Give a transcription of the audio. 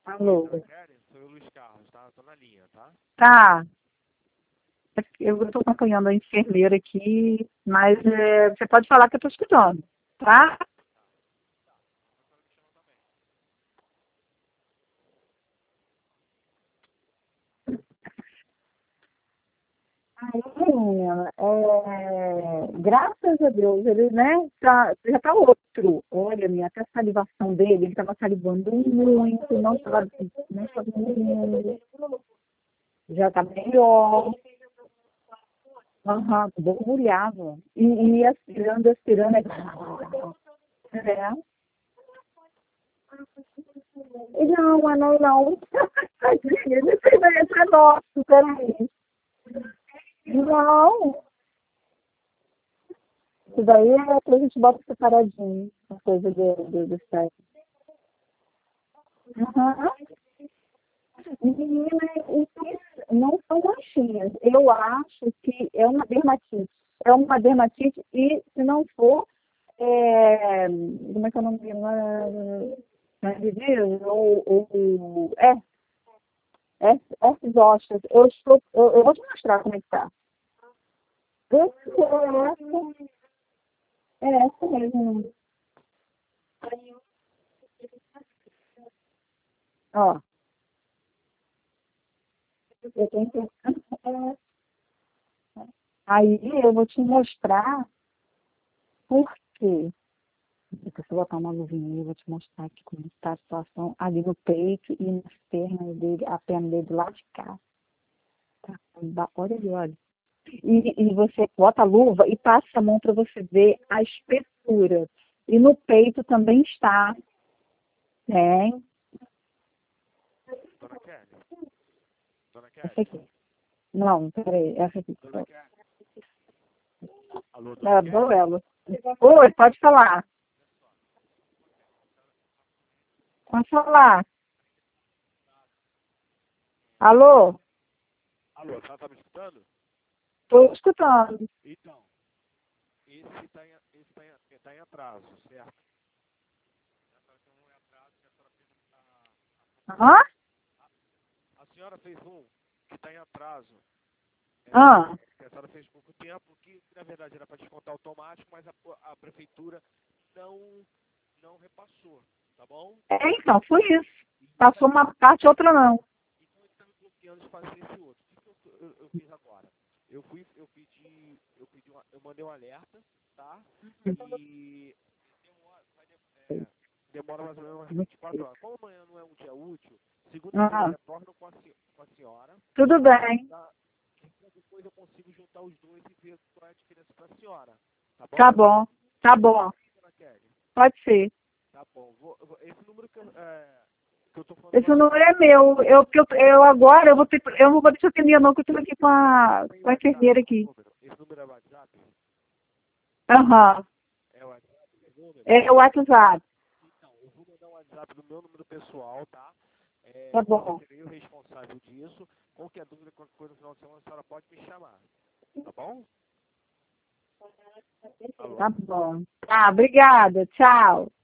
Alô? Kelly, sou eu, Luiz Carlos, tá? Tô na linha, tá? Tá. Eu estou acompanhando a enfermeira aqui, mas você pode falar que eu estou escutando, tá? Aí, menina, graças a Deus, ele, né, já tá outro. Olha, minha, até a salivação dele, ele estava salivando muito, não estava dormindo. Já tá melhor. Aham, borbulhava. E aspirando, aspirando. É. Não, mas não, não. Esse daí é nosso, peraí. Não, isso daí é que a gente bota separadinho, a coisa do site. Aham. Menina, isso não são manchinhas. Eu acho que é uma dermatite. É uma dermatite e, se não for, como é que é o nome? Essas ossos. Eu vou te mostrar como é que tá. É essa mesmo. Ó, eu tenho que... Aí eu vou te mostrar por quê. Deixa eu botar uma luvinha, eu vou te mostrar aqui como está a situação ali no peito e nas pernas dele, a perna dele do lado de cá. Tá? Olha ali, olha. E você bota a luva e passa a mão para você ver a espessura. E no peito também está. Tem. Dona Kelly? Dona Essa Kelly? aqui. Não, peraí, essa aqui. Dona Kelly? Alô, Dona É, Kelly? ela. Oi, pode falar. Pode falar. Alô? Alô, a senhora tá me escutando? Estou escutando. Então, esse tá em atraso, certo? Essa tem um atraso que a senhora fez Hã? a senhora fez um que tá em atraso. Ah. Que a senhora fez pouco tempo, que na verdade era para descontar automático, mas a prefeitura não, não repassou, tá bom? Então, foi isso. Passou uma parte, outra não. Então ele está me bloqueando de fazer esse outro. O que eu fiz agora? Eu mandei um alerta, tá? E demora mais ou menos umas 24 horas. Como amanhã não é um dia útil, segunda-feira eu Ah, retorno com a senhora, tudo bem. tá? E depois eu consigo juntar os dois e ver qual é a diferença para a senhora, tá Tá bom? bom. Tá bom. Dona Kelly? Pode ser. Tá bom. Esse número que eu tô falando Esse agora número é meu. Eu agora eu não vou deixar atender não, que eu estou aqui tem com a WhatsApp, enfermeira esse aqui. número. Esse número é WhatsApp? Aham. É o WhatsApp, esse número? É o WhatsApp. Então, eu vou mandar um WhatsApp do meu número pessoal, tá? Tá Eu bom. serei o responsável disso. Qualquer dúvida, qualquer coisa no final de semana, a senhora pode me chamar. Tá bom? Alô? Tá bom. Tá, obrigada. Tchau.